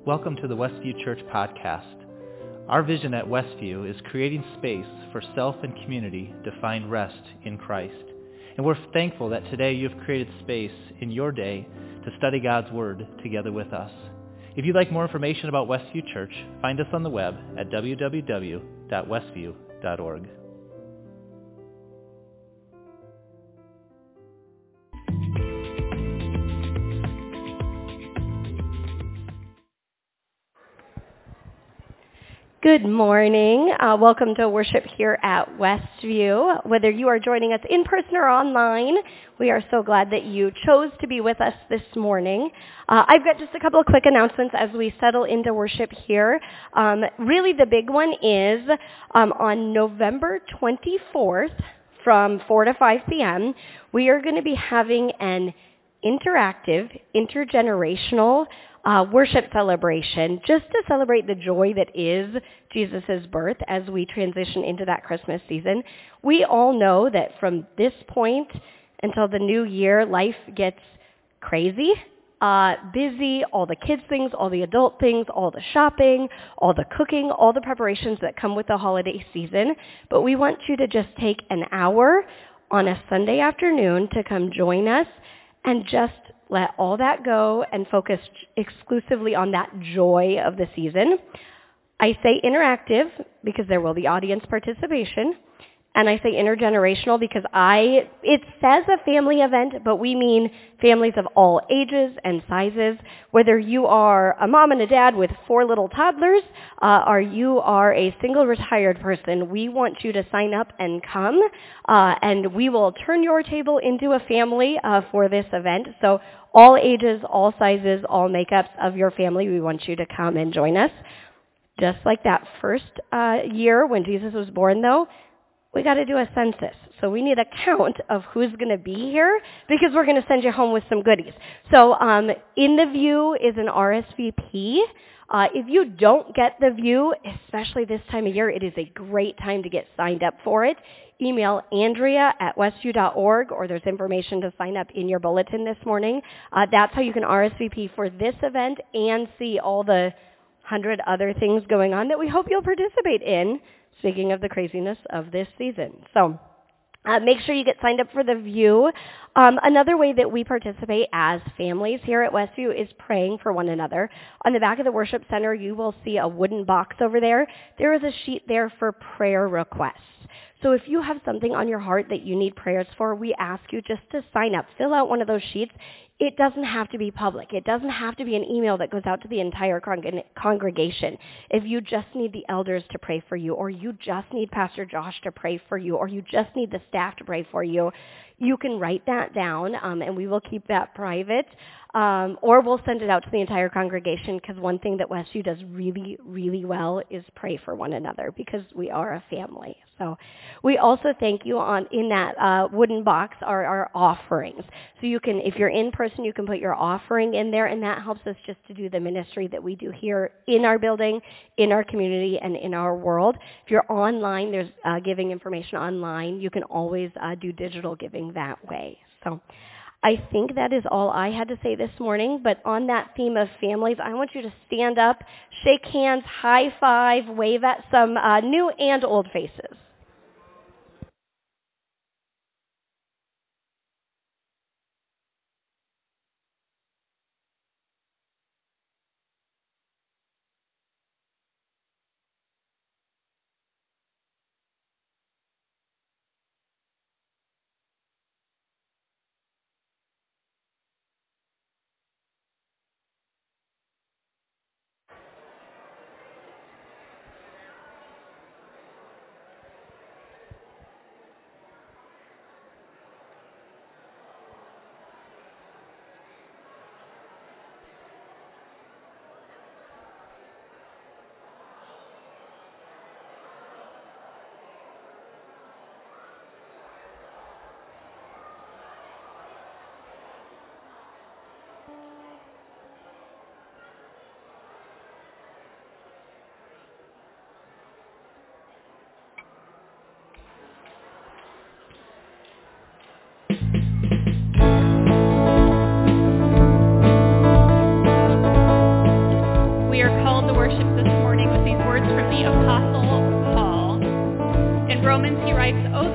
Welcome to the Westview Church podcast. Our vision at Westview is creating space for self and community to find rest in Christ. And we're thankful that today you've created space in your day to study God's Word together with us. If you'd like more information about Westview Church, find us on the web at www.westview.org. Good morning. Welcome to worship here at Westview. Whether you are joining us in person or online, we are so glad that you chose to be with us this morning. I've got just a couple of quick announcements as we settle into worship here. Really the big one is on November 24th from 4 to 5 p.m., we are going to be having an interactive, intergenerational worship celebration just to celebrate the joy that is Jesus' birth as we transition into that Christmas season. We all know that from this point until the new year, life gets crazy, busy, all the kids things, all the adult things, all the shopping, all the cooking, all the preparations that come with the holiday season. But we want you to just take an hour on a Sunday afternoon to come join us and just let all that go and focus exclusively on that joy of the season. I say interactive because there will be audience participation. And I say intergenerational because it says a family event, but we mean families of all ages and sizes. Whether you are a mom and a dad with 4 little toddlers, or you are a single retired person, we want you to sign up and come, and we will turn your table into a family for this event. So all ages, all sizes, all makeups of your family, we want you to come and join us. Just like that first year when Jesus was born, though, we got to do a census. So we need a count of who's going to be here because we're going to send you home with some goodies. So in the view is an RSVP. If you don't get the view, especially this time of year, it is a great time to get signed up for it. Email Andrea@westview.org, or there's information to sign up in your bulletin this morning. That's how you can RSVP for this event and see all the 100 other things going on that we hope you'll participate in. Speaking of the craziness of this season. So make sure you get signed up for the view. Another way that we participate as families here at Westview is praying for one another. On the back of the worship center, you will see a wooden box over there. There is a sheet there for prayer requests. So if you have something on your heart that you need prayers for, we ask you just to sign up. Fill out one of those sheets. It doesn't have to be public. It doesn't have to be an email that goes out to the entire congregation. If you just need the elders to pray for you, or you just need Pastor Josh to pray for you, or you just need the staff to pray for you, you can write that down, and we will keep that private. Or we'll send it out to the entire congregation, because one thing that Westview does really, really well is pray for one another because we are a family. So we also thank you in that wooden box are our offerings. So you can, if you're in person, you can put your offering in there, and that helps us just to do the ministry that we do here in our building, in our community, and in our world. If you're online, there's giving information online. You can always do digital giving that way. So I think that is all I had to say this morning, but on that theme of families, I want you to stand up, shake hands, high five, wave at some new and old faces.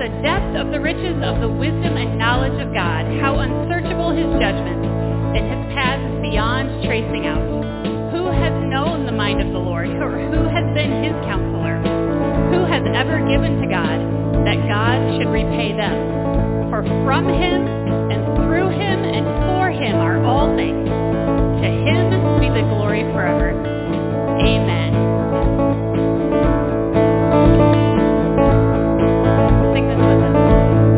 the depth of the riches of the wisdom and knowledge of God, how unsearchable his judgments, and his paths beyond tracing out. Who has known the mind of the Lord, or who has been his counselor? Who has ever given to God, that God should repay them? For from him, and through him, and for him are all things. To him be the glory forever. Amen. Sing this with us.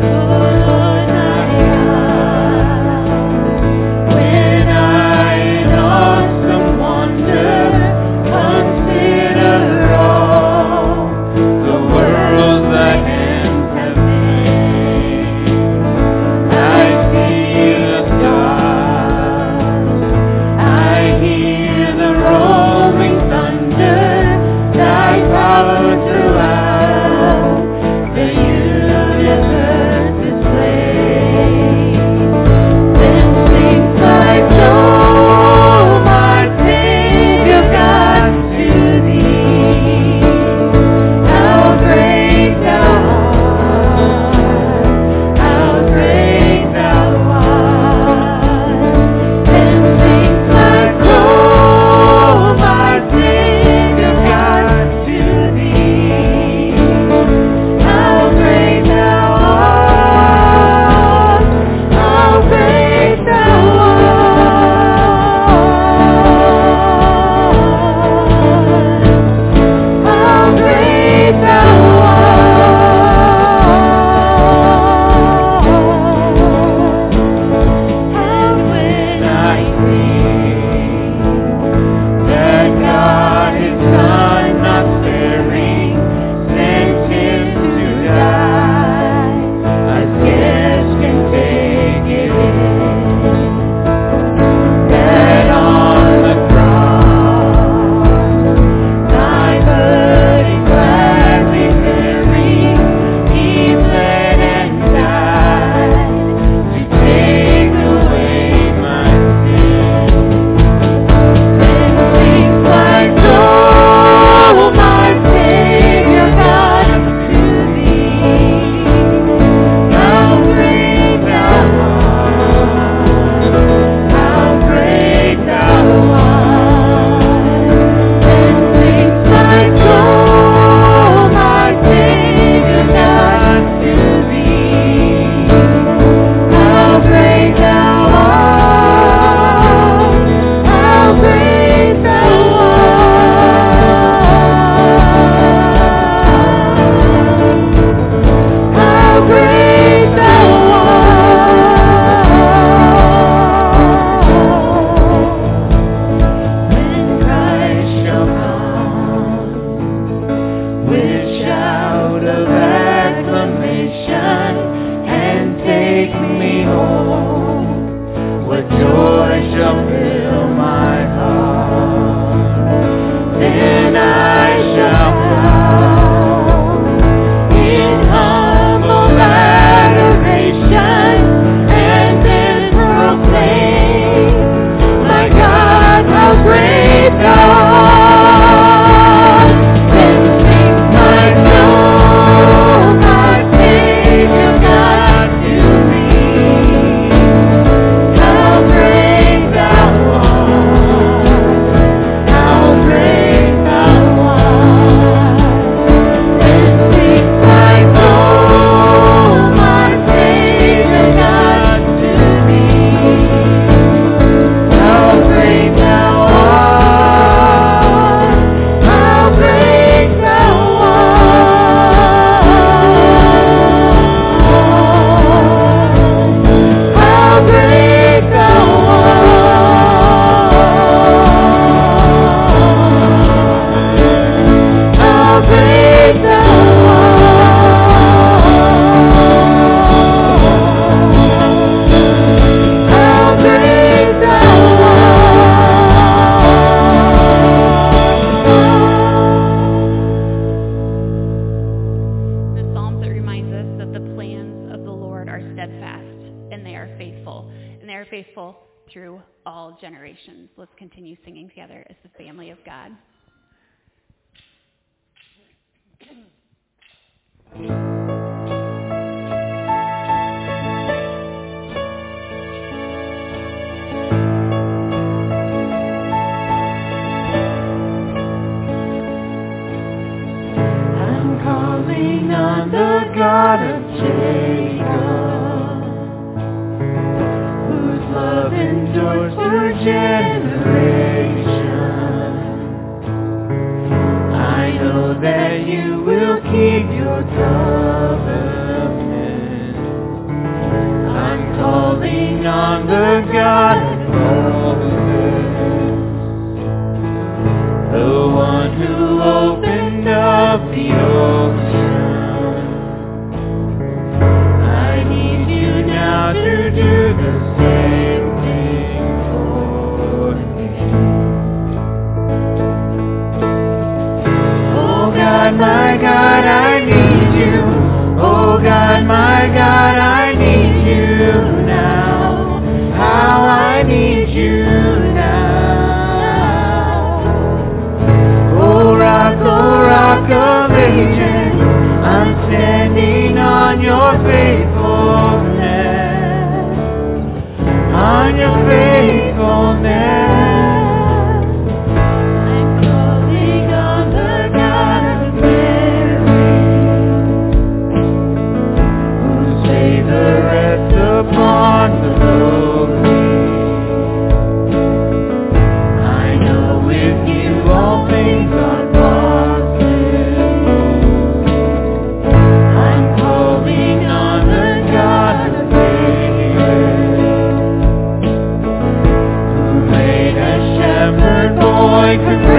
through all generations. Let's continue singing together as the family of God. God of Jacob, whose love endures through generations. I know that you will keep your covenant. I'm calling on the God of Moses, the one who opened up the ocean. I need you now to do the same thing for me. Oh God, my God, I need you. Oh God, my God, I need you now. How I need you now. Oh rock of ages, I'm standing on your faithfulness, on your faithfulness. I'm calling on the God of Mary, whose favor rests upon the lowly. I know with you all things are possible. I'm calling on the God of David, who made a shepherd boy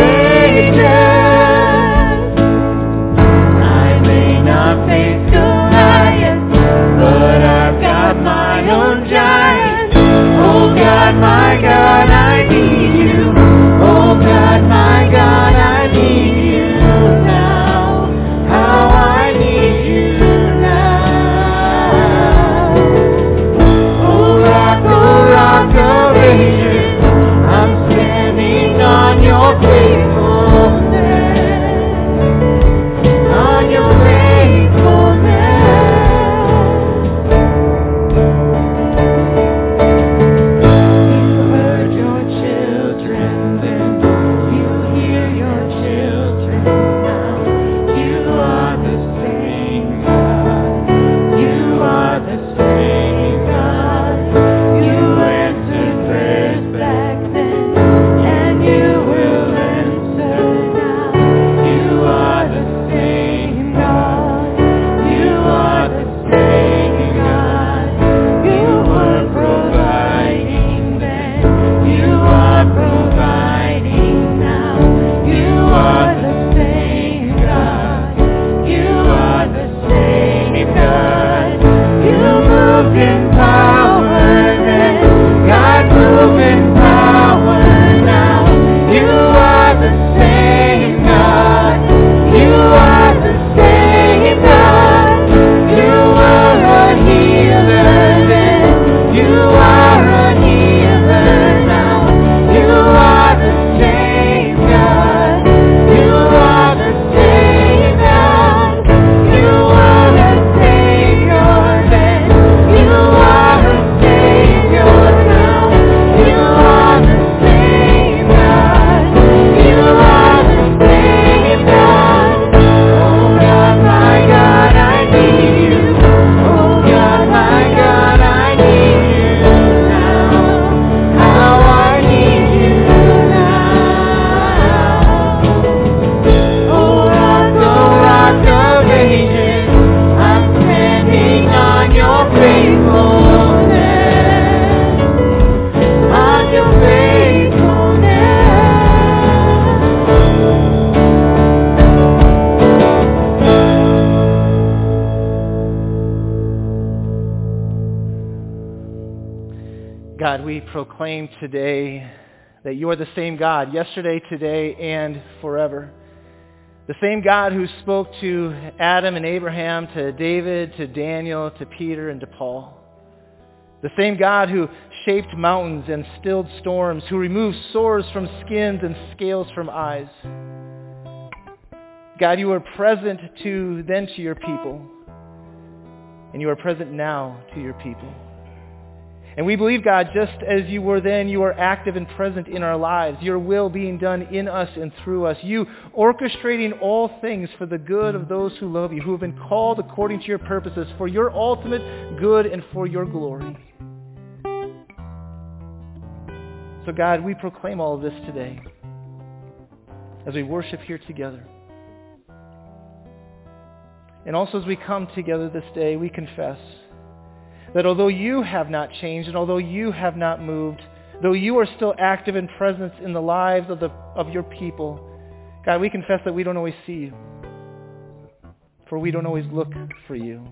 courageous. I may not face Goliath, but I've got my own giant. Oh God, my God, I need you. Oh God, my God, I need you now. How I need you now. Oh rock of ages, I'm standing on your faithfulness, on your faithfulness. You heard your children then, you hear your children now. You are the same God. You are the same God. You answered prayers back then, and you will answer now. You are the same God. You are the same God. You were providing then. You are providing now. You are the same God. You are the same God. You moved in power then. God move in power now. You are the same God. You are the same God. You are a healer then. You are a healer now. You are the same God. You are the same God. You are a Savior then. You are a Savior now. You are the same God. You are the same God. Oh God, my God, I need you. Oh God, my God, I need you now. How I need you now. Oh rock of ages, I'm standing on your faithfulness, on your faithfulness. God, we proclaim today that you are the same God, yesterday, today, and forever. The same God who spoke to Adam and Abraham, to David, to Daniel, to Peter, and to Paul. The same God who shaped mountains and stilled storms, who removed sores from skins and scales from eyes. God, you were present then to your people, and you are present now to your people. And we believe, God, just as you were then, you are active and present in our lives, your will being done in us and through us, you orchestrating all things for the good of those who love you, who have been called according to your purposes, for your ultimate good and for your glory. So God, we proclaim all of this today as we worship here together. And also as we come together this day, we confess that although you have not changed and although you have not moved, though you are still active and present in the lives of your people, God, we confess that we don't always see you, for we don't always look for you.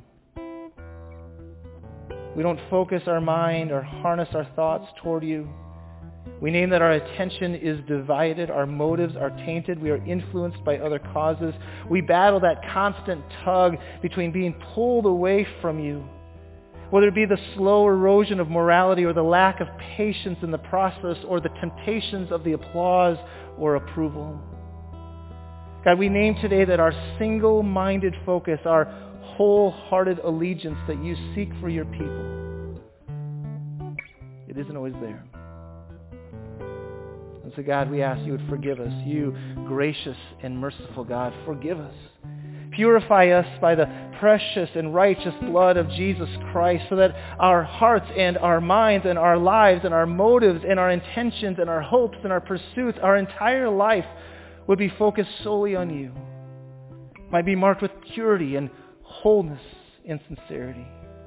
We don't focus our mind or harness our thoughts toward you. We name that our attention is divided, our motives are tainted, we are influenced by other causes. We battle that constant tug between being pulled away from you, whether it be the slow erosion of morality or the lack of patience in the process or the temptations of the applause or approval. God, we name today that our single-minded focus, our wholehearted allegiance that you seek for your people, it isn't always there. And so God, we ask you would forgive us. You, gracious and merciful God, forgive us. Purify us by the precious and righteous blood of Jesus Christ so that our hearts and our minds and our lives and our motives and our intentions and our hopes and our pursuits, our entire life would be focused solely on you, might be marked with purity and wholeness and sincerity.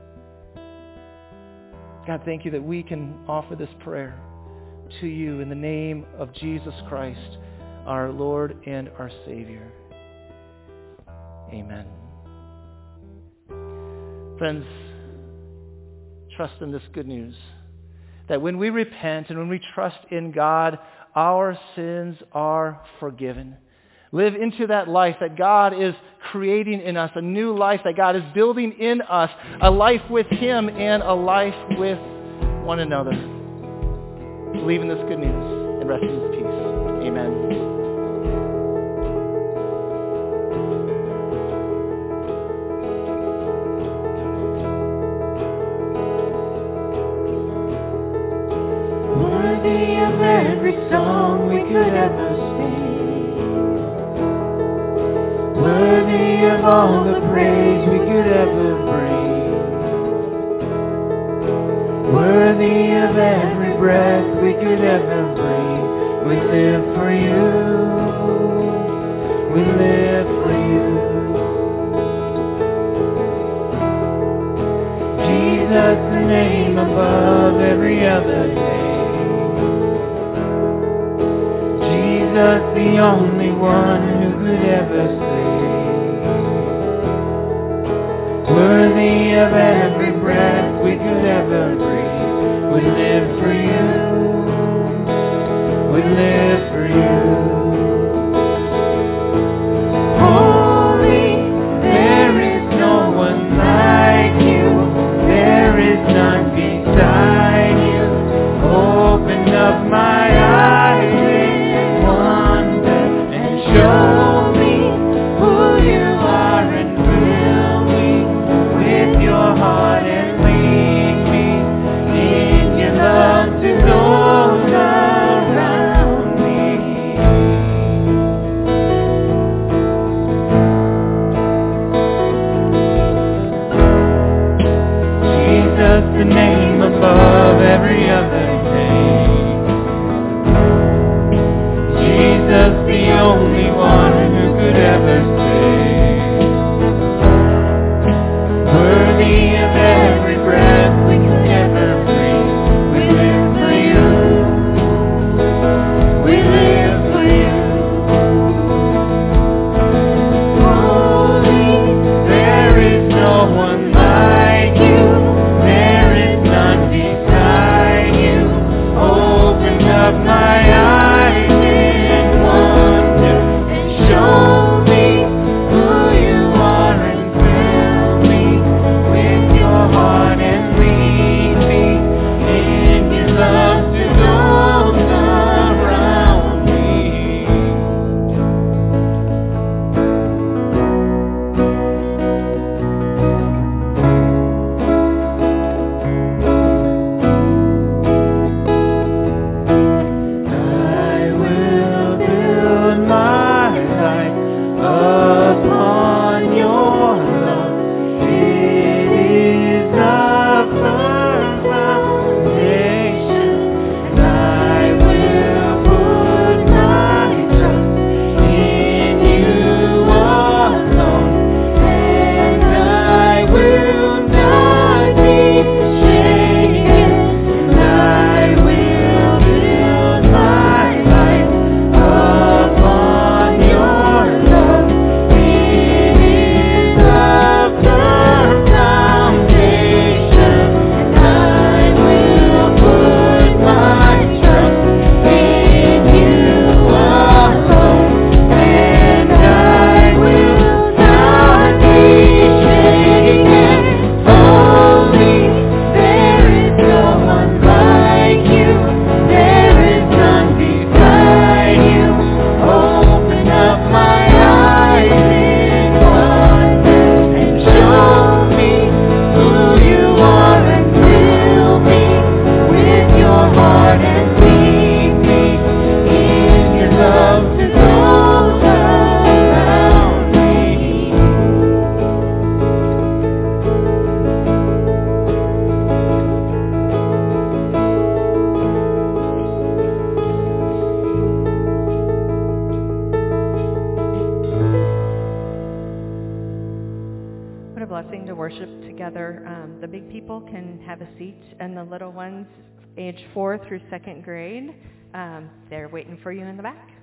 God, thank you that we can offer this prayer to you in the name of Jesus Christ, our Lord and our Savior. Amen. Friends, trust in this good news, that when we repent and when we trust in God, our sins are forgiven. Live into that life that God is creating in us, a new life that God is building in us, a life with him and a life with one another. Believe in this good news and rest in his peace. Amen. Worthy of every song we could ever sing, worthy of all the praise we could ever bring, worthy of every breath we could ever breathe. We live for you, we live for you. Jesus, the name above every other name. Jesus, the only one who could ever save. Worthy of every breath we could ever breathe. We live for you. We live for you. Holy, there is no one like you. There is none beside you. Open up my eyes in wonder and show me who you are and fill me with your heart and lead me in your love to those around me. worship together. The big people can have a seat, and the little ones, age 4 through 2nd grade, they're waiting for you in the back.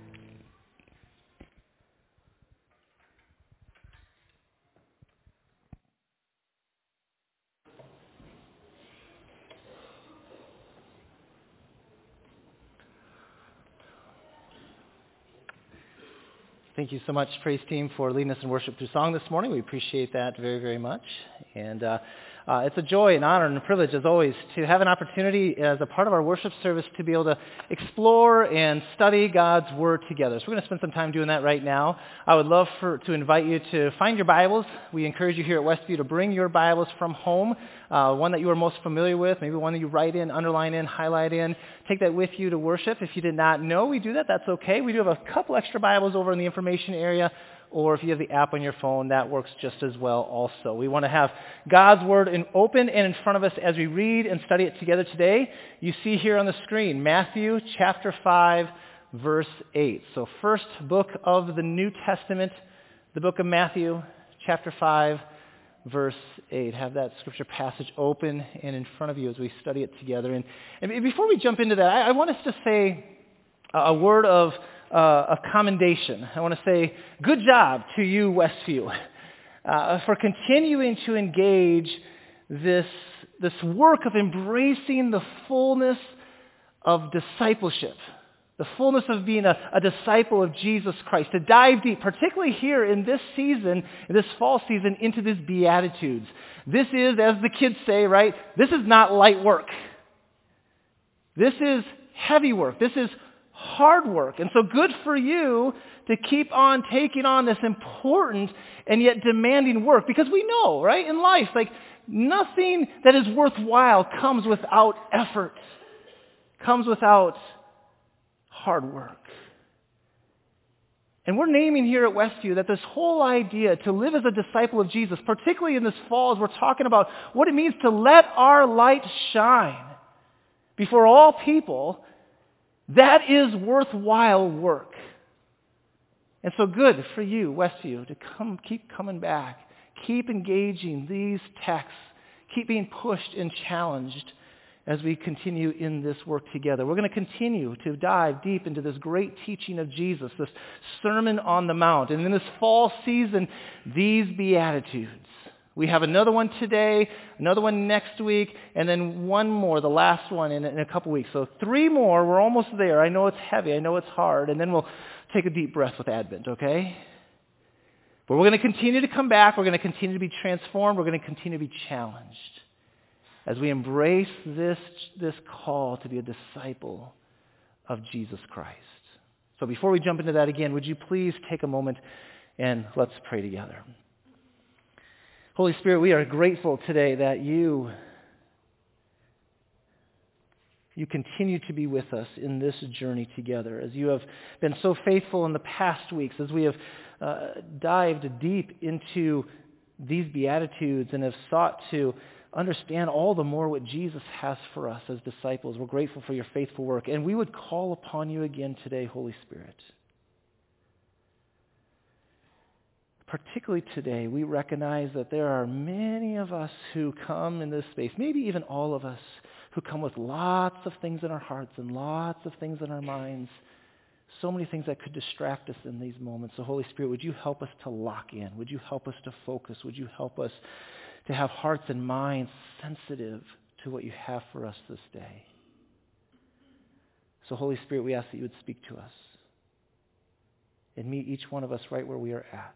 Thank you so much, praise team, for leading us in worship through song this morning. We appreciate that very, very much. And it's a joy and honor and a privilege, as always, to have an opportunity as a part of our worship service to be able to explore and study God's Word together. So we're going to spend some time doing that right now. I would love to invite you to find your Bibles. We encourage you here at Westview to bring your Bibles from home, one that you are most familiar with, maybe one that you write in, underline in, highlight in. Take that with you to worship. If you did not know we do that, that's okay. We do have a couple extra Bibles over in the information area, or if you have the app on your phone, that works just as well also. We want to have God's Word open and in front of us as we read and study it together today. You see here on the screen, Matthew chapter 5, verse 8. So first book of the New Testament, the book of Matthew, chapter 5, verse 8. Have that scripture passage open and in front of you as we study it together. And before we jump into that, I want us to say a word of commendation. I want to say good job to you, Westview, for continuing to engage this work of embracing the fullness of discipleship, the fullness of being a disciple of Jesus Christ, to dive deep, particularly here in this season, in this fall season, into these Beatitudes. This is, as the kids say, right, this is not light work. This is heavy work. This is hard work. And so good for you to keep on taking on this important and yet demanding work, because we know, right, in life, like nothing that is worthwhile comes without effort, comes without hard work. And we're naming here at Westview that this whole idea to live as a disciple of Jesus, particularly in this fall as we're talking about what it means to let our light shine before all people, that is worthwhile work. And so good for you, Westview, to keep coming back, keep engaging these texts, keep being pushed and challenged as we continue in this work together. We're going to continue to dive deep into this great teaching of Jesus, this Sermon on the Mount. And in this fall season, these Beatitudes. We have another one today, another one next week, and then one more, the last one in a couple weeks. So 3 more. We're almost there. I know it's heavy. I know it's hard. And then we'll take a deep breath with Advent, okay? But we're going to continue to come back. We're going to continue to be transformed. We're going to continue to be challenged as we embrace this call to be a disciple of Jesus Christ. So before we jump into that again, would you please take a moment and let's pray together. Holy Spirit, we are grateful today that you continue to be with us in this journey together, as you have been so faithful in the past weeks, as we have dived deep into these Beatitudes and have sought to understand all the more what Jesus has for us as disciples. We're grateful for your faithful work, and we would call upon you again today, Holy Spirit. Particularly today, we recognize that there are many of us who come in this space, maybe even all of us, who come with lots of things in our hearts and lots of things in our minds, so many things that could distract us in these moments. So Holy Spirit, would you help us to lock in? Would you help us to focus? Would you help us to have hearts and minds sensitive to what you have for us this day? So Holy Spirit, we ask that you would speak to us and meet each one of us right where we are at.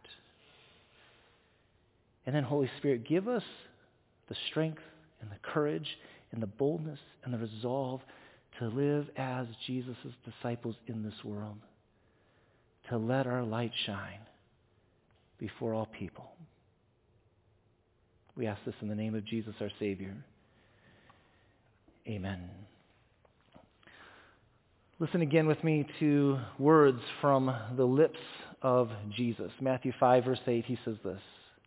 And then, Holy Spirit, give us the strength and the courage and the boldness and the resolve to live as Jesus' disciples in this world, to let our light shine before all people. We ask this in the name of Jesus, our Savior. Amen. Listen again with me to words from the lips of Jesus. Matthew 5, verse 8, he says this: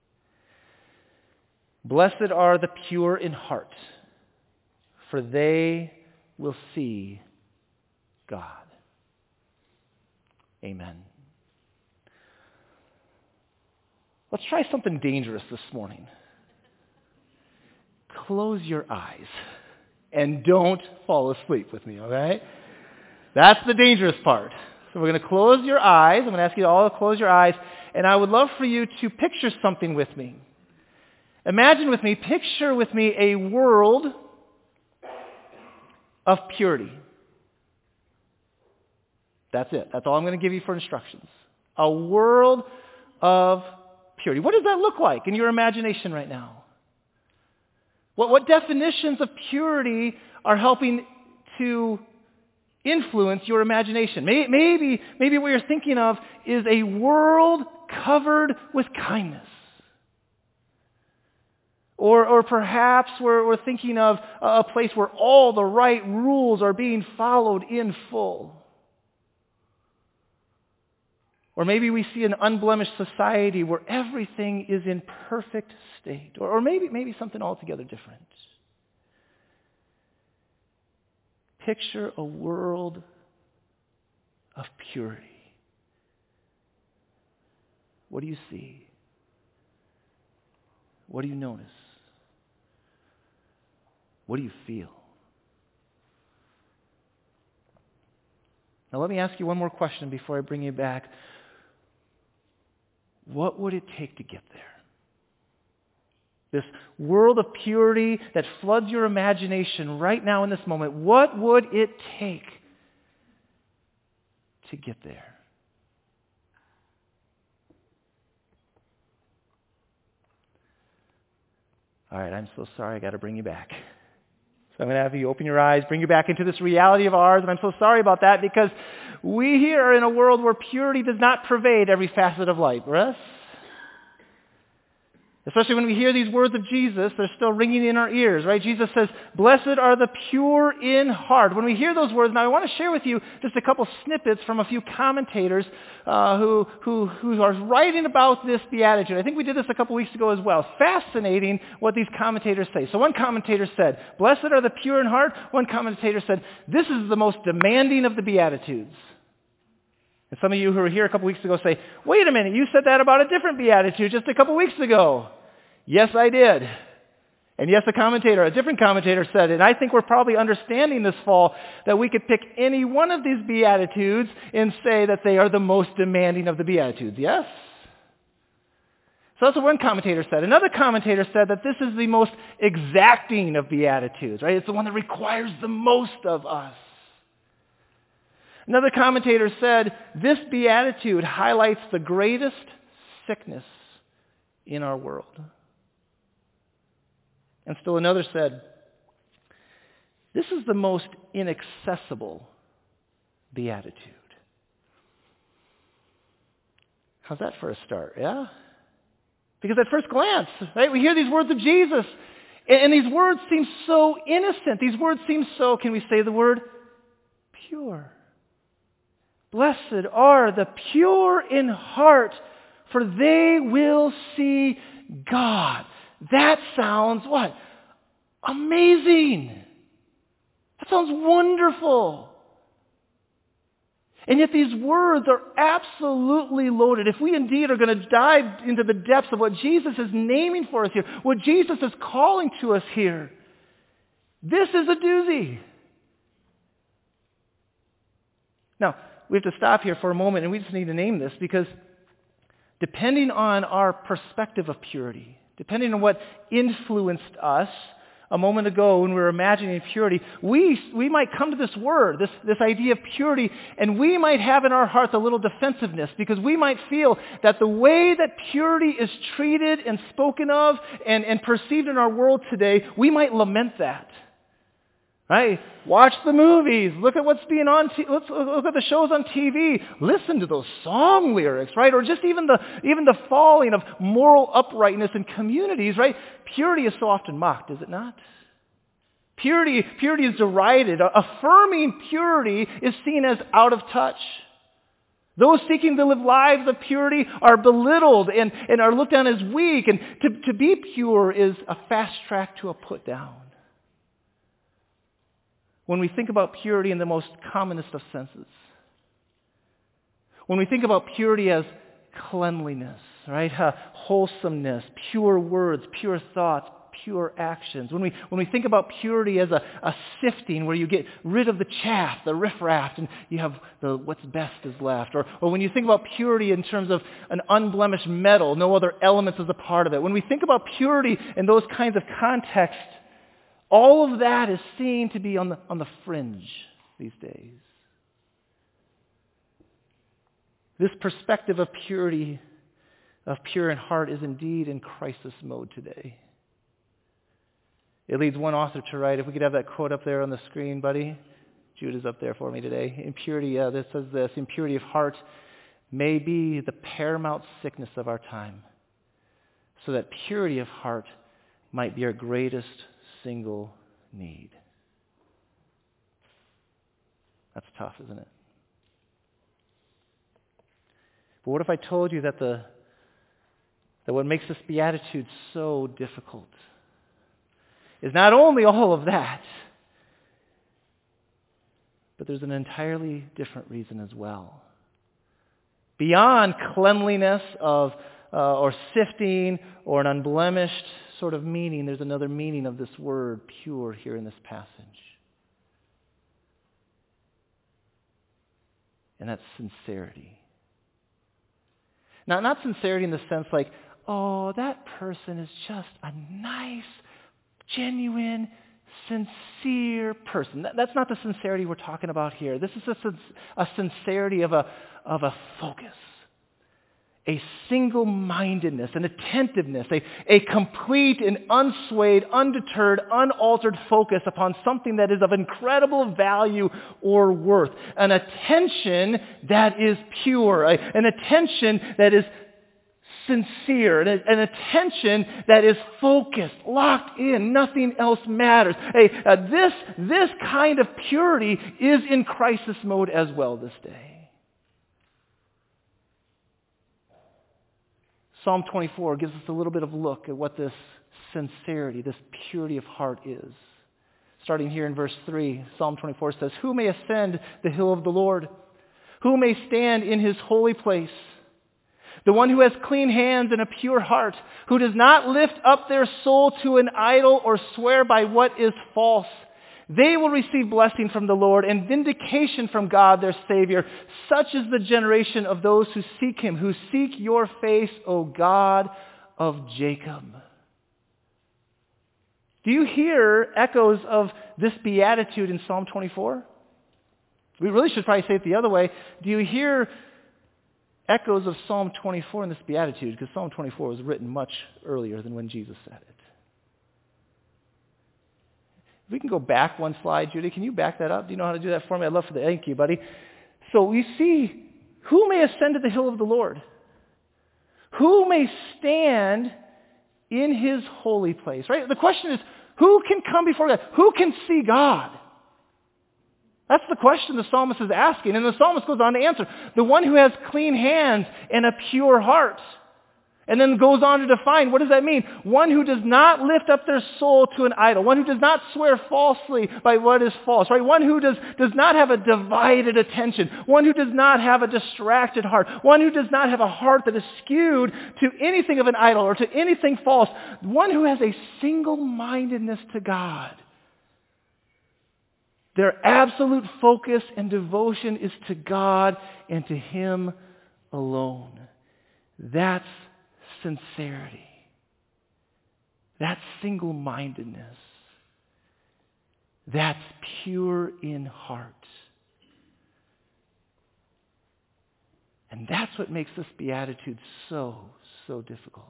"Blessed are the pure in heart, for they will see God." Amen. Let's try something dangerous this morning. close your eyes and don't fall asleep with me, okay? That's the dangerous part. So we're going to close your eyes. I'm going to ask you all to close your eyes, and I would love for you to picture something with me. Imagine with me, picture with me a world of purity. That's it. That's all I'm going to give you for instructions. A world of purity. What does that look like in your imagination right now? What definitions of purity are helping to influence your imagination? Maybe what you're thinking of is a world covered with kindness. Or perhaps we're thinking of a place where all the right rules are being followed in full. Or maybe we see an unblemished society where everything is in perfect state. Or maybe something altogether different. Picture a world of purity. What do you see? What do you notice? What do you feel? Now let me ask you one more question before I bring you back. What would it take to get there? This world of purity that floods your imagination right now in this moment, what would it take to get there? All right, I'm so sorry. I got to bring you back. So I'm going to have you open your eyes, bring you back into this reality of ours, and I'm so sorry about that because we here are in a world where purity does not pervade every facet of life, right? Especially when we hear these words of Jesus, they're still ringing in our ears, right? Jesus says, "Blessed are the pure in heart." When we hear those words, now I want to share with you just a couple snippets from a few commentators who are writing about this beatitude. I think we did this a couple weeks ago as well. Fascinating what these commentators say. So one commentator said, "Blessed are the pure in heart." One commentator said, "This is the most demanding of the beatitudes." And some of you who were here a couple weeks ago say, "Wait a minute, you said that about a different beatitude just a couple weeks ago." Yes, I did. And yes, a different commentator said, and I think we're probably understanding this fall, that we could pick any one of these beatitudes and say that they are the most demanding of the beatitudes. Yes? So that's what one commentator said. Another commentator said that this is the most exacting of beatitudes, right? It's the one that requires the most of us. Another commentator said, this beatitude highlights the greatest sickness in our world. And still another said, this is the most inaccessible beatitude. How's that for a start, yeah? Because at first glance, right, we hear these words of Jesus, and these words seem so innocent. These words seem so, can we say the word, pure. Blessed are the pure in heart, for they will see God. That sounds what? Amazing. That sounds wonderful. And yet these words are absolutely loaded. If we indeed are going to dive into the depths of what Jesus is naming for us here, what Jesus is calling to us here, this is a doozy. Now, we have to stop here for a moment and we just need to name this because depending on our perspective of purity, depending on what influenced us a moment ago when we were imagining purity, we might come to this word, this idea of purity, and we might have in our hearts a little defensiveness because we might feel that the way that purity is treated and spoken of and perceived in our world today, we might lament that. Right? Watch the movies. Look at what's being on. Let's look at the shows on TV. Listen to those song lyrics, right? Or just even the falling of moral uprightness in communities, right? Purity is so often mocked, is it not? Purity is derided. Affirming purity is seen as out of touch. Those seeking to live lives of purity are belittled and are looked on as weak. And to be pure is a fast track to a put down. When we think about purity in the most commonest of senses, when we think about purity as cleanliness, right? Wholesomeness, pure words, pure thoughts, pure actions. When we think about purity as a sifting where you get rid of the chaff, the riffraff, and you have what's best is left. Or when you think about purity in terms of an unblemished metal, no other elements as a part of it. When we think about purity in those kinds of contexts, all of that is seen to be on the fringe these days. This perspective of purity, of pure in heart, is indeed in crisis mode today. It leads one author to write, if we could have that quote up there on the screen, buddy. Jude is up there for me today. Impurity, this says this, impurity of heart may be the paramount sickness of our time, so that purity of heart might be our greatest single need. That's tough, isn't it? But what if I told you that what makes this beatitude so difficult is not only all of that, but there's an entirely different reason as well. Beyond cleanliness or sifting or an unblemished sort of meaning, there's another meaning of this word pure here in this passage. And that's sincerity. Now, not sincerity in the sense like, oh, that person is just a nice, genuine, sincere person. That's not the sincerity we're talking about here. This is a sincerity of a focus, a single-mindedness, an attentiveness, a complete and unswayed, undeterred, unaltered focus upon something that is of incredible value or worth. An attention that is pure, an attention that is sincere, an attention that is focused, locked in, nothing else matters. This kind of purity is in crisis mode as well this day. Psalm 24 gives us a little bit of a look at what this sincerity, this purity of heart is. Starting here in verse 3, Psalm 24 says, "Who may ascend the hill of the Lord? Who may stand in his holy place? The one who has clean hands and a pure heart, who does not lift up their soul to an idol or swear by what is false. They will receive blessing from the Lord and vindication from God their Savior. Such is the generation of those who seek him, who seek your face, O God of Jacob." Do you hear echoes of this beatitude in Psalm 24? We really should probably say it the other way. Do you hear echoes of Psalm 24 in this beatitude? Because Psalm 24 was written much earlier than when Jesus said it. If we can go back one slide, Judy, can you back that up? Do you know how to do that for me? I'd love for that. Thank you, buddy. So we see, who may ascend to the hill of the Lord? Who may stand in his holy place? Right? The question is, who can come before God? Who can see God? That's the question the psalmist is asking. And the psalmist goes on to answer, the one who has clean hands and a pure heart. And then goes on to define, what does that mean? One who does not lift up their soul to an idol. One who does not swear falsely by what is false. Right? One who does not have a divided attention. One who does not have a distracted heart. One who does not have a heart that is skewed to anything of an idol or to anything false. One who has a single-mindedness to God. Their absolute focus and devotion is to God and to him alone. That's sincerity. That's single-mindedness. That's pure in heart. And that's what makes this beatitude so difficult.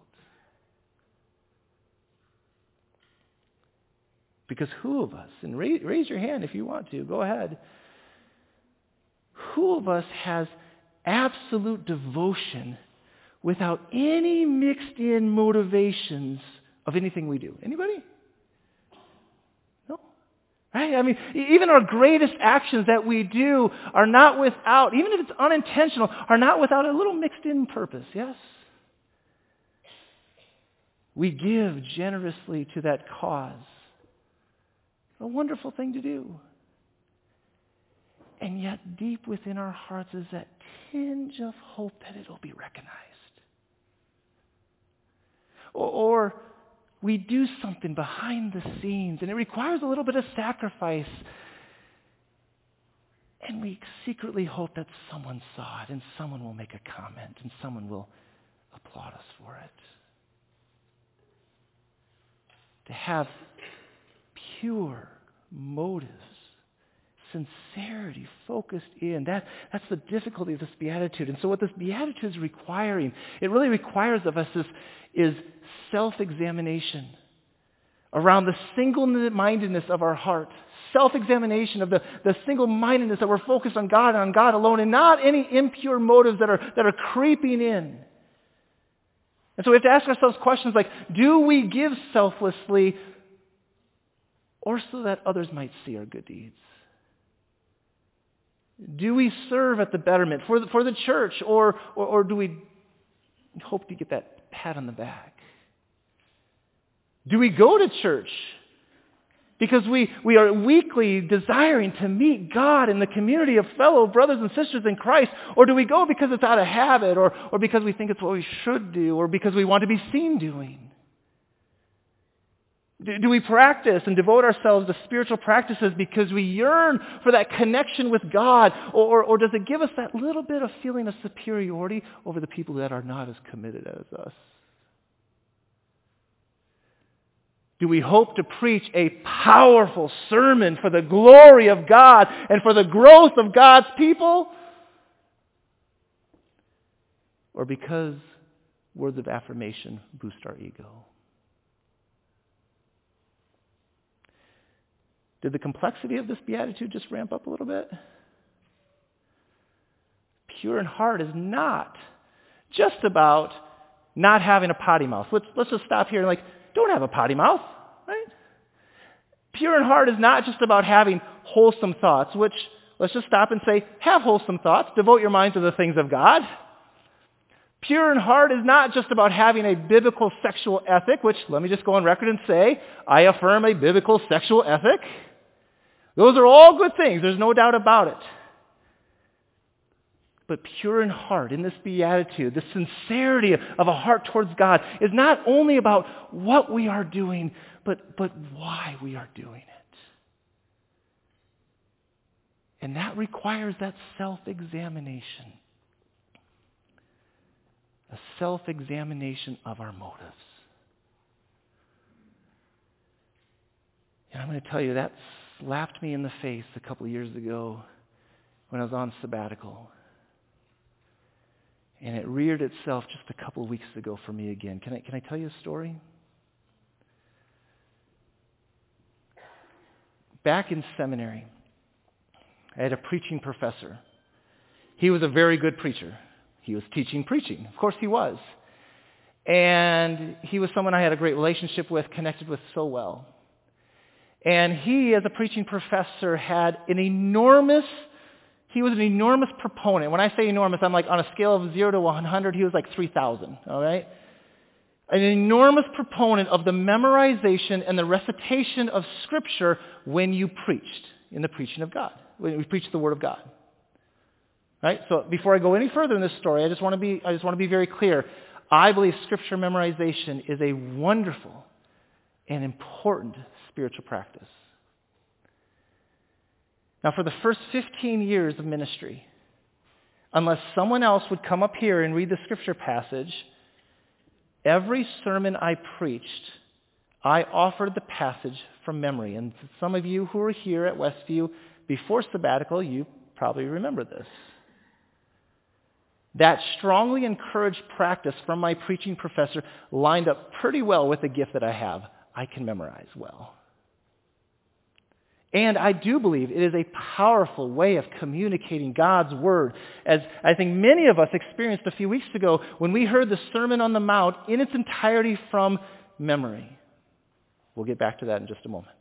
Because who of us, and raise your hand if you want to, go ahead. Who of us has absolute devotion without any mixed in motivations of anything we do? Anybody? No? Right? I mean, even our greatest actions that we do are not without, even if it's unintentional, are not without a little mixed in purpose, yes? We give generously to that cause. A wonderful thing to do. And yet deep within our hearts is that tinge of hope that it'll be recognized. Or we do something behind the scenes, and it requires a little bit of sacrifice. And we secretly hope that someone saw it, and someone will make a comment, and someone will applaud us for it. To have pure motives, sincerity focused in, that's the difficulty of this beatitude. And so what this beatitude is requiring, it really requires of us is self-examination around the single-mindedness of our heart. Self-examination of the single-mindedness that we're focused on God and on God alone, and not any impure motives that are creeping in. And so we have to ask ourselves questions like, do we give selflessly or so that others might see our good deeds? Do we serve at the betterment for the church, or do we hope to get that pat on the back? Do we go to church because we are weakly desiring to meet God in the community of fellow brothers and sisters in Christ? Or do we go because it's out of habit, or because we think it's what we should do, or because we want to be seen doing? Do we practice and devote ourselves to spiritual practices because we yearn for that connection with God? Or does it give us that little bit of feeling of superiority over the people that are not as committed as us? Do we hope to preach a powerful sermon for the glory of God and for the growth of God's people? Or because words of affirmation boost our ego? Did the complexity of this beatitude just ramp up a little bit? Pure in heart is not just about not having a potty mouth. Let's just stop here and don't have a potty mouth, right? Pure in heart is not just about having wholesome thoughts, which, let's just stop and say, have wholesome thoughts. Devote your mind to the things of God. Pure in heart is not just about having a biblical sexual ethic, which, let me just go on record and say, I affirm a biblical sexual ethic. Those are all good things. There's no doubt about it. But pure in heart, in this beatitude, the sincerity of a heart towards God is not only about what we are doing, but why we are doing it. And that requires that self-examination. A self-examination of our motives. And I'm going to tell you, that slapped me in the face a couple of years ago when I was on sabbatical. And it reared itself just a couple of weeks ago for me again. Can I tell you a story? Back in seminary, I had a preaching professor. He was a very good preacher. He was teaching preaching. Of course he was. And he was someone I had a great relationship with, connected with so well. And he, as a preaching professor, had he was an enormous proponent. When I say enormous, I'm on a scale of 0 to 100, he was 3,000, all right? An enormous proponent of the memorization and the recitation of Scripture when you preached, in the preaching of God, when we preached the Word of God. Right? So before I go any further in this story, I just want to be very clear. I believe Scripture memorization is a wonderful and important spiritual practice. Now, for the first 15 years of ministry, unless someone else would come up here and read the Scripture passage, every sermon I preached, I offered the passage from memory. And some of you who were here at Westview before sabbatical, you probably remember this. That strongly encouraged practice from my preaching professor lined up pretty well with the gift that I have. I can memorize well. And I do believe it is a powerful way of communicating God's Word, as I think many of us experienced a few weeks ago when we heard the Sermon on the Mount in its entirety from memory. We'll get back to that in just a moment.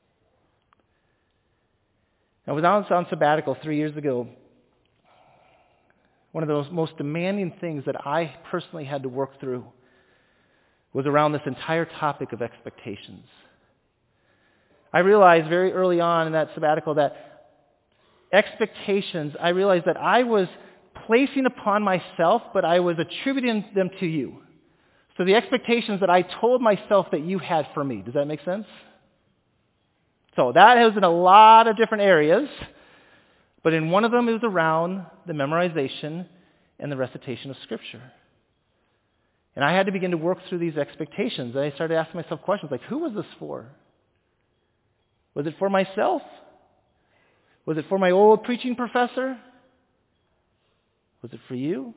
Now, when I was on sabbatical 3 years ago, one of the most demanding things that I personally had to work through was around this entire topic of expectations. I realized very early on in that sabbatical that expectations, I realized that I was placing upon myself, but I was attributing them to you. So the expectations that I told myself that you had for me, does that make sense? So that was in a lot of different areas, but in one of them it was around the memorization and the recitation of Scripture. And I had to begin to work through these expectations. And I started asking myself questions like, who was this for? Was it for myself? Was it for my old preaching professor? Was it for you?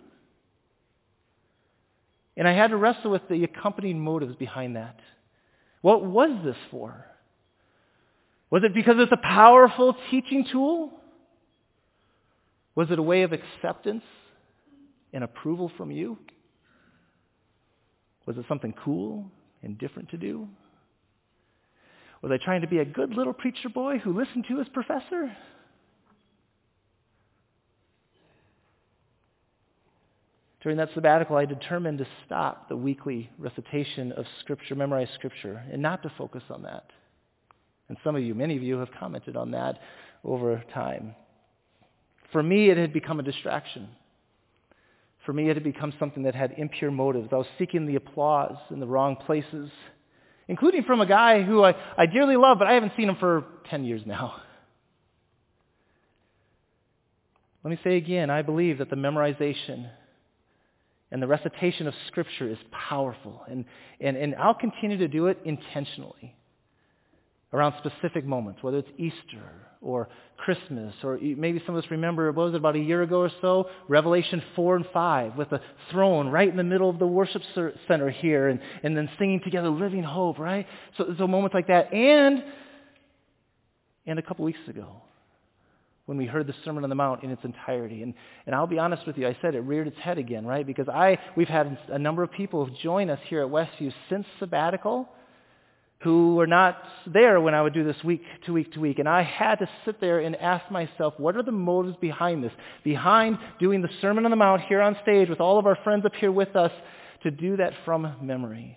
And I had to wrestle with the accompanying motives behind that. What was this for? Was it because it's a powerful teaching tool? Was it a way of acceptance and approval from you? Was it something cool and different to do? Was I trying to be a good little preacher boy who listened to his professor? During that sabbatical, I determined to stop the weekly recitation of Scripture, memorized Scripture, and not to focus on that. And some of you, many of you, have commented on that over time. For me, it had become a distraction. For me, it had become something that had impure motives. I was seeking the applause in the wrong places, including from a guy who I dearly love, but I haven't seen him for 10 years now. Let me say again, I believe that the memorization and the recitation of Scripture is powerful, and I'll continue to do it intentionally around specific moments, whether it's Easter or Christmas, or maybe some of us remember, what was it, about a year ago or so, Revelation 4 and 5, with the throne right in the middle of the worship center here, and then singing together Living Hope, right? So moments like that, and a couple weeks ago, when we heard the Sermon on the Mount in its entirety. And I'll be honest with you, I said it reared its head again, right? Because we've had a number of people join us here at Westview since sabbatical who were not there when I would do this week to week to week. And I had to sit there and ask myself, what are the motives behind this? Behind doing the Sermon on the Mount here on stage with all of our friends up here with us, to do that from memory.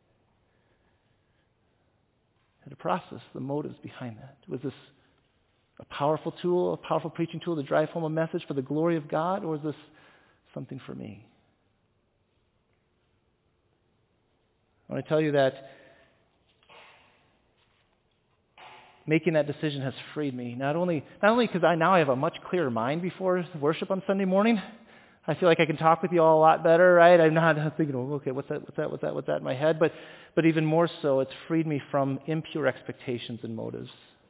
And to process the motives behind that. Was this a powerful tool, a powerful preaching tool to drive home a message for the glory of God, or is this something for me? I want to tell you that making that decision has freed me. Not only because I have a much clearer mind before worship on Sunday morning. I feel like I can talk with you all a lot better, right? I'm not thinking, okay, what's that in my head? But even more so, it's freed me from impure expectations and motives.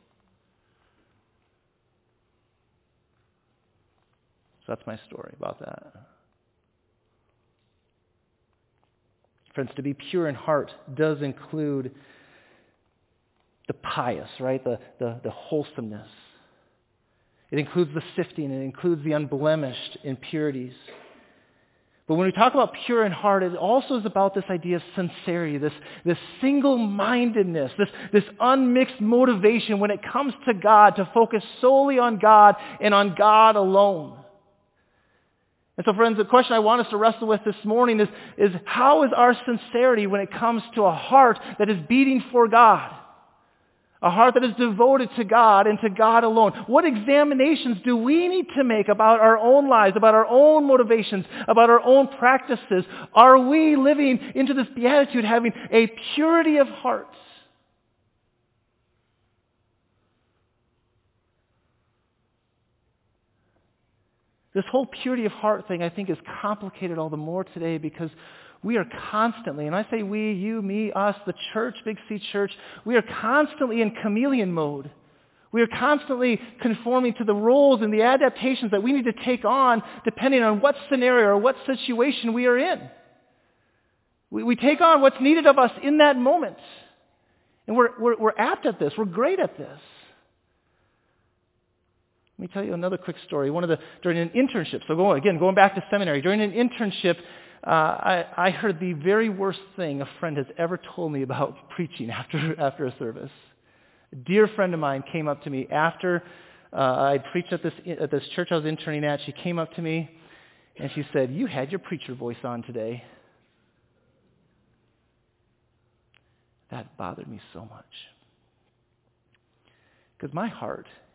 So that's my story about that. Friends, to be pure in heart does include the pious, right? The wholesomeness. It includes the sifting. It includes the unblemished impurities. But when we talk about pure in heart, it also is about this idea of sincerity, this single-mindedness, this unmixed motivation when it comes to God, to focus solely on God and on God alone. And so, friends, the question I want us to wrestle with this morning is how is our sincerity when it comes to a heart that is beating for God? A heart that is devoted to God and to God alone. What examinations do we need to make about our own lives, about our own motivations, about our own practices? Are we living into this beatitude, having a purity of heart? This whole purity of heart thing, I think, is complicated all the more today because we are constantly, and I say we, you, me, us, the church, Big C Church, we are constantly in chameleon mode. We are constantly conforming to the roles and the adaptations that we need to take on depending on what scenario or what situation we are in. We take on what's needed of us in that moment. And we're apt at this. We're great at this. Let me tell you another quick story. During an internship, so going back to seminary, during an internship, I heard the very worst thing a friend has ever told me about preaching after a service. A dear friend of mine came up to me after I preached at this church I was interning at. She came up to me and she said, "You had your preacher voice on today." That bothered me so much. Because my heart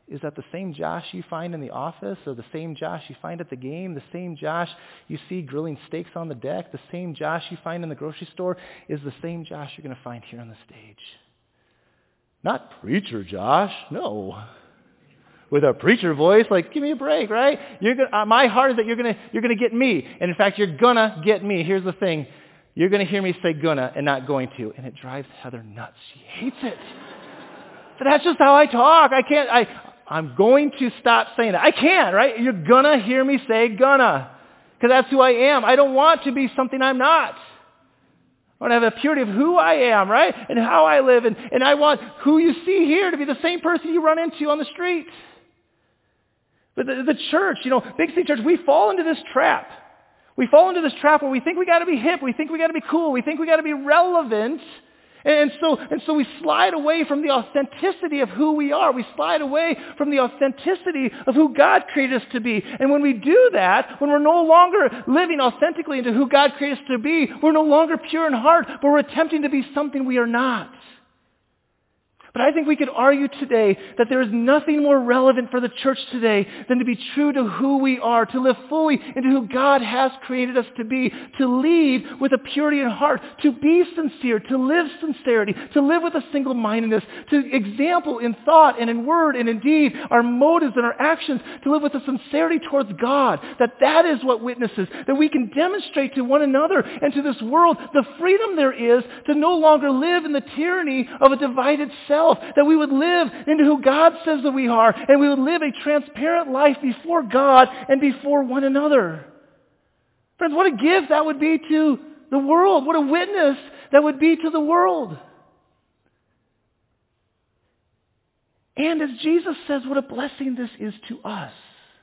Is that the same Josh you find in the office, or the same Josh you find at the game, the same Josh you see grilling steaks on the deck, the same Josh you find in the grocery store is the same Josh you're going to find here on the stage? Not preacher Josh, no. With a preacher voice, like, give me a break, right? My heart is that you're gonna get me. And in fact, you're gonna get me. Here's the thing. You're going to hear me say gonna and not going to. And it drives Heather nuts. She hates it. But that's just how I talk. I'm going to stop saying that. I can't, right? You're going to hear me say gonna. Because that's who I am. I don't want to be something I'm not. I want to have a purity of who I am, right? And how I live. And I want who you see here to be the same person you run into on the street. But the church, Big C Church, we fall into this trap. We fall into this trap where we think we got to be hip, we think we got to be cool, we think we got to be relevant, and so we slide away from the authenticity of who we are. We slide away from the authenticity of who God created us to be. And when we do that, when we're no longer living authentically into who God created us to be, we're no longer pure in heart, but we're attempting to be something we are not. But I think we could argue today that there is nothing more relevant for the church today than to be true to who we are, to live fully into who God has created us to be, to lead with a purity in heart, to be sincere, to live sincerity, to live with a single-mindedness, to example in thought and in word and in deed our motives and our actions, to live with a sincerity towards God, that is what witnesses, that we can demonstrate to one another and to this world the freedom there is to no longer live in the tyranny of a divided self. That we would live into who God says that we are, and we would live a transparent life before God and before one another. Friends, what a gift that would be to the world. What a witness that would be to the world. And as Jesus says, what a blessing this is to us.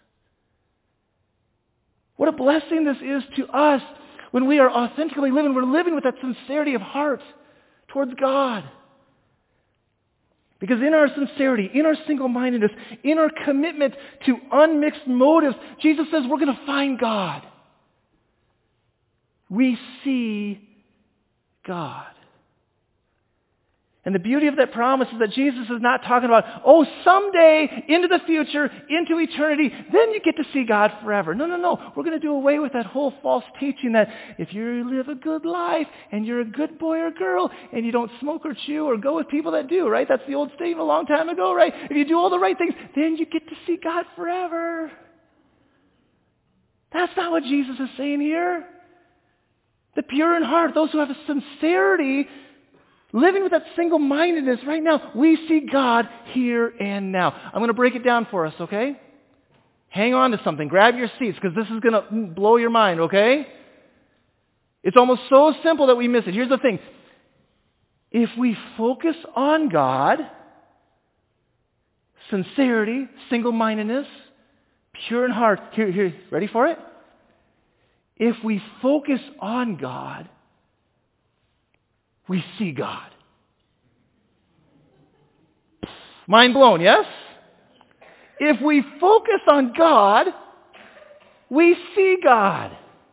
What a blessing this is to us when we are authentically living. We're living with that sincerity of heart towards God. Because in our sincerity, in our single-mindedness, in our commitment to unmixed motives, Jesus says we're going to find God. We see God. And the beauty of that promise is that Jesus is not talking about, someday, into the future, into eternity, then you get to see God forever. No. We're going to do away with that whole false teaching that if you live a good life and you're a good boy or girl and you don't smoke or chew or go with people that do, right? That's the old statement a long time ago, right? If you do all the right things, then you get to see God forever. That's not what Jesus is saying here. The pure in heart, those who have a sincerity, living with that single-mindedness right now, we see God here and now. I'm going to break it down for us, okay? Hang on to something. Grab your seats because this is going to blow your mind, okay? It's almost so simple that we miss it. Here's the thing. If we focus on God, sincerity, single-mindedness, pure in heart, here, ready for it? If we focus on God, we see God. Mind blown, yes? If we focus on God, we see God.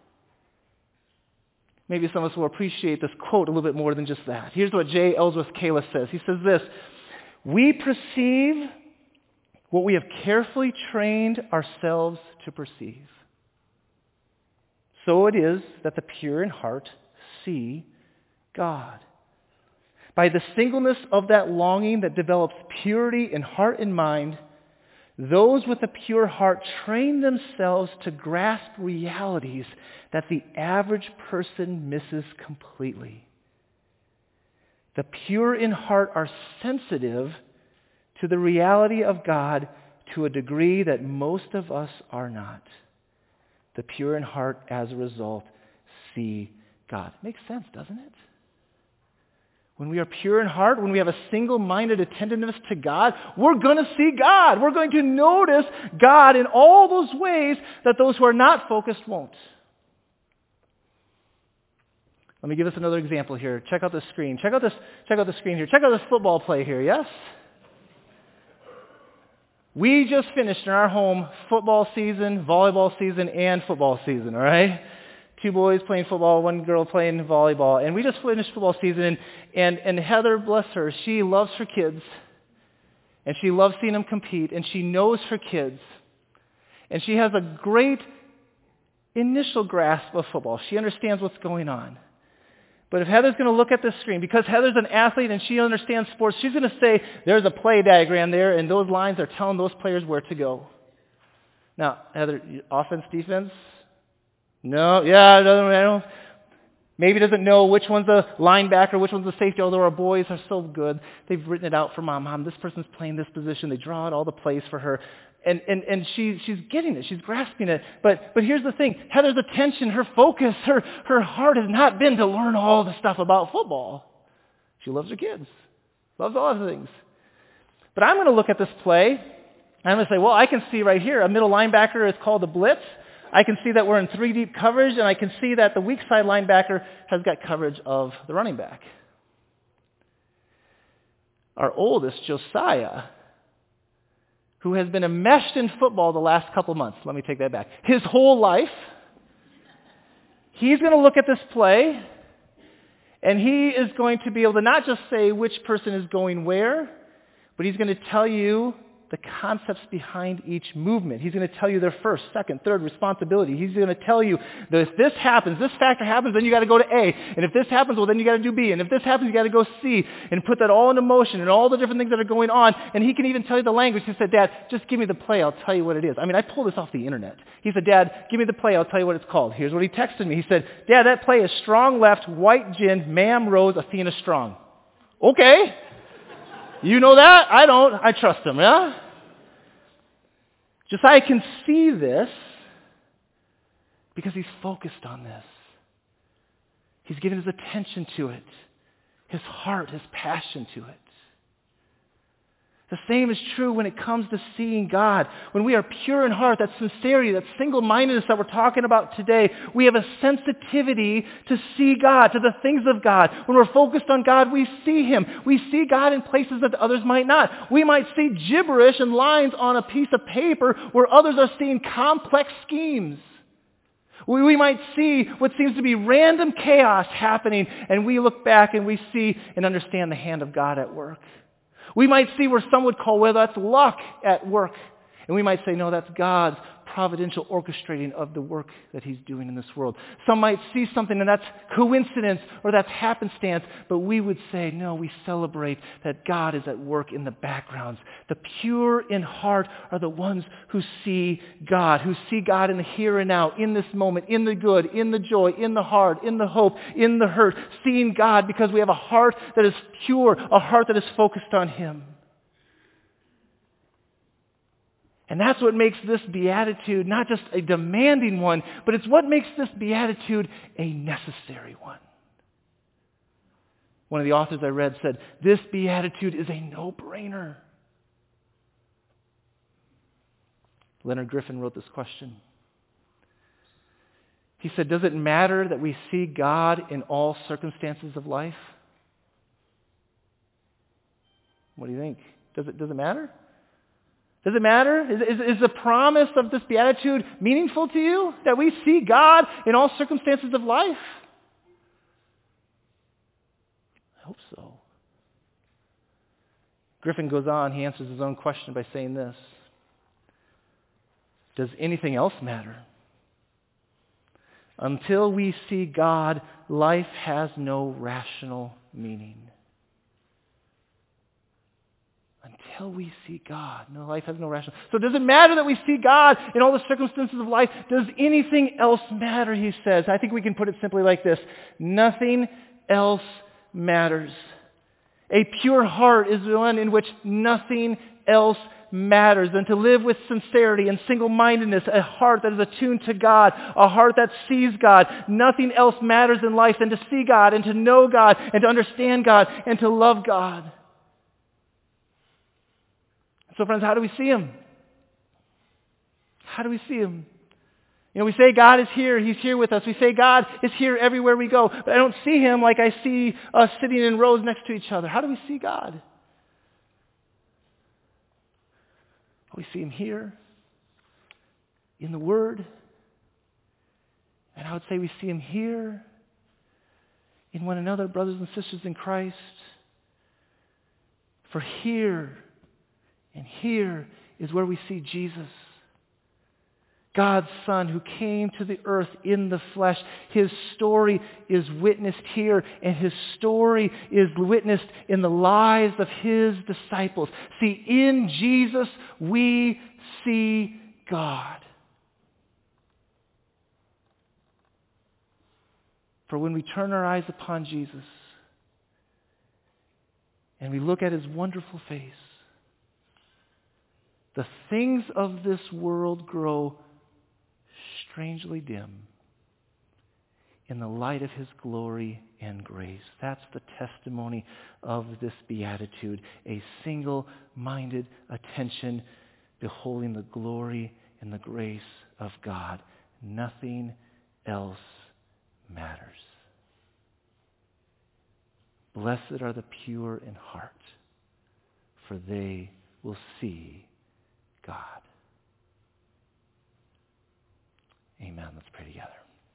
Maybe some of us will appreciate this quote a little bit more than just that. Here's what J. Ellsworth Kalis says. He says this, we perceive what we have carefully trained ourselves to perceive. So it is that the pure in heart see God. By the singleness of that longing that develops purity in heart and mind, those with a pure heart train themselves to grasp realities that the average person misses completely. The pure in heart are sensitive to the reality of God to a degree that most of us are not. The pure in heart, as a result, see God. Makes sense, doesn't it? When we are pure in heart, when we have a single-minded attentiveness to God, we're going to see God. We're going to notice God in all those ways that those who are not focused won't. Let me give us another example here. Check out the screen. Check out the screen here. Check out this football play here, yes? We just finished in our home football season, volleyball season, and football season, all right? 2 boys playing football, 1 girl playing volleyball. And we just finished football season, and Heather, bless her, she loves her kids. And she loves seeing them compete, and she knows her kids. And she has a great initial grasp of football. She understands what's going on. But if Heather's going to look at this screen, because Heather's an athlete and she understands sports, she's going to say, there's a play diagram there, and those lines are telling those players where to go. Now, Heather, offense, defense? No, yeah, I don't. Maybe doesn't know which one's a linebacker, which one's a safety, although our boys are so good. They've written it out for Mom. Mom, this person's playing this position. They draw out all the plays for her. And she's getting it. She's grasping it. But here's the thing. Heather's attention, her focus, her heart has not been to learn all the stuff about football. She loves her kids. Loves all the things. But I'm going to look at this play, and I'm going to say, well, I can see right here a middle linebacker is called a blitz. I can see that we're in 3 deep coverage, and I can see that the weak side linebacker has got coverage of the running back. Our oldest, Josiah, who has been enmeshed in football the last couple months. Let me take that back. His whole life, he's going to look at this play, and he is going to be able to not just say which person is going where, but he's going to tell you the concepts behind each movement. He's going to tell you their first, second, third responsibility. He's going to tell you that if this happens, this factor happens, then you got to go to A. And if this happens, well, then you got to do B. And if this happens, you got to go C. And put that all into motion and all the different things that are going on. And he can even tell you the language. He said, Dad, just give me the play. I'll tell you what it is. I mean, I pulled this off the internet. He said, Dad, give me the play. I'll tell you what it's called. Here's what he texted me. He said, Dad, that play is strong left, white gin, ma'am, Rose, Athena, strong. Okay. You know that? I don't. I trust him, yeah? Josiah can see this because he's focused on this. He's given his attention to it, his heart, his passion to it. The same is true when it comes to seeing God. When we are pure in heart, that sincerity, that single-mindedness that we're talking about today, we have a sensitivity to see God, to the things of God. When we're focused on God, we see Him. We see God in places that others might not. We might see gibberish and lines on a piece of paper where others are seeing complex schemes. We might see what seems to be random chaos happening, and we look back and we see and understand the hand of God at work. We might see where some would call, well, that's luck at work. And we might say, no, that's God's providential orchestrating of the work that He's doing in this world. Some might see something and that's coincidence or that's happenstance. But we would say, no, we celebrate that God is at work in the backgrounds. The pure in heart are the ones who see God in the here and now, in this moment, in the good, in the joy, in the hard, in the hope, in the hurt. Seeing God because we have a heart that is pure, a heart that is focused on Him. And that's what makes this beatitude not just a demanding one, but it's what makes this beatitude a necessary one. One of the authors I read said, this beatitude is a no-brainer. Leonard Griffin wrote this question. He said, does it matter that we see God in all circumstances of life? What do you think? Does it matter? Does it matter? Is the promise of this beatitude meaningful to you? That we see God in all circumstances of life? I hope so. Griffin goes on, he answers his own question by saying this. Does anything else matter? Until we see God, life has no rational meaning. Until we see God. No, life has no rational. So does it matter that we see God in all the circumstances of life? Does anything else matter, he says? I think we can put it simply like this. Nothing else matters. A pure heart is one in which nothing else matters than to live with sincerity and single-mindedness, a heart that is attuned to God, a heart that sees God. Nothing else matters in life than to see God and to know God and to understand God and to love God. So friends, how do we see Him? How do we see Him? You know, we say God is here. He's here with us. We say God is here everywhere we go. But I don't see Him like I see us sitting in rows next to each other. How do we see God? We see Him here, in the Word. And I would say we see Him here, in one another, brothers and sisters in Christ. For here And here is where we see Jesus, God's Son who came to the earth in the flesh. His story is witnessed here, and his story is witnessed in the lives of his disciples. See, in Jesus we see God. For when we turn our eyes upon Jesus and we look at his wonderful face, the things of this world grow strangely dim in the light of his glory and grace. That's the testimony of this beatitude, a single-minded attention beholding the glory and the grace of God. Nothing else matters. Blessed are the pure in heart, for they will see God. Amen. Let's pray together.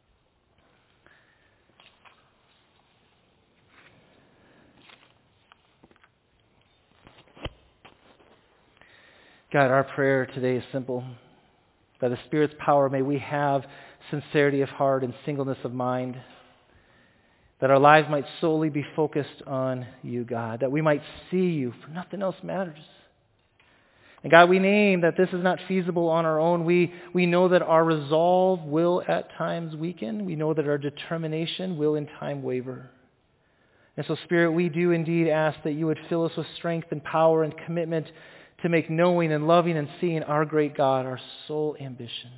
God, our prayer today is simple. By the Spirit's power, may we have sincerity of heart and singleness of mind, that our lives might solely be focused on you, God, that we might see you, for nothing else matters. And God, we name that this is not feasible on our own. We know that our resolve will at times weaken. We know that our determination will in time waver. And so, Spirit, we do indeed ask that you would fill us with strength and power and commitment to make knowing and loving and seeing our great God our sole ambition.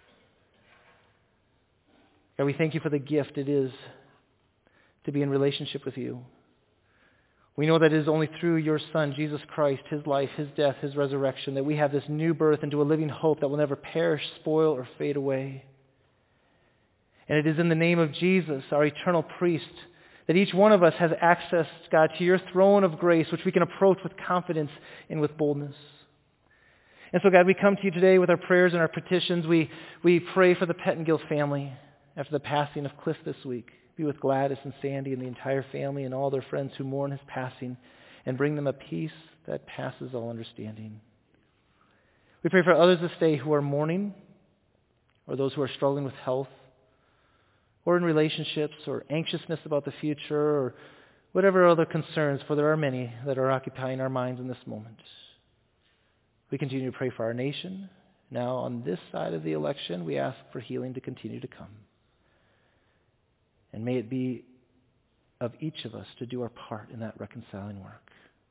God, we thank you for the gift it is to be in relationship with you. We know that it is only through your Son, Jesus Christ, his life, his death, his resurrection, that we have this new birth into a living hope that will never perish, spoil, or fade away. And it is in the name of Jesus, our eternal priest, that each one of us has access, God, to your throne of grace, which we can approach with confidence and with boldness. And so, God, we come to you today with our prayers and our petitions. We pray for the Pettengill family after the passing of Cliff this week. Be with Gladys and Sandy and the entire family and all their friends who mourn his passing, and bring them a peace that passes all understanding. We pray for others this day who are mourning, or those who are struggling with health, or in relationships, or anxiousness about the future, or whatever other concerns, for there are many that are occupying our minds in this moment. We continue to pray for our nation. Now, on this side of the election, we ask for healing to continue to come. And may it be of each of us to do our part in that reconciling work.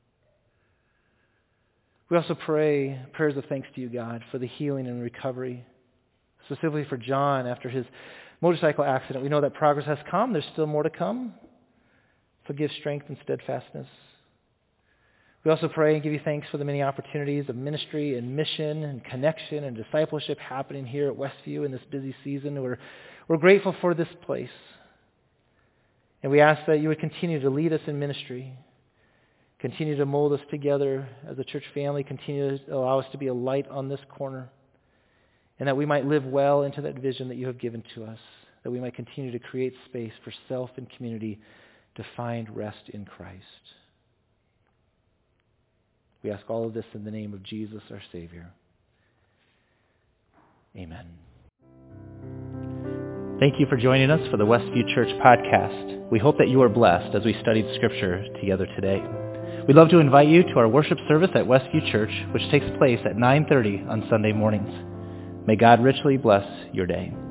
We also pray prayers of thanks to you, God, for the healing and recovery, specifically for John after his motorcycle accident. We know that progress has come. There's still more to come. So give strength and steadfastness. We also pray and give you thanks for the many opportunities of ministry and mission and connection and discipleship happening here at Westview in this busy season. We're grateful for this place. And we ask that you would continue to lead us in ministry, continue to mold us together as a church family, continue to allow us to be a light on this corner, and that we might live well into that vision that you have given to us, that we might continue to create space for self and community to find rest in Christ. We ask all of this in the name of Jesus, our Savior. Amen. Thank you for joining us for the Westview Church podcast. We hope that you are blessed as we studied Scripture together today. We'd love to invite you to our worship service at Westview Church, which takes place at 9:30 on Sunday mornings. May God richly bless your day.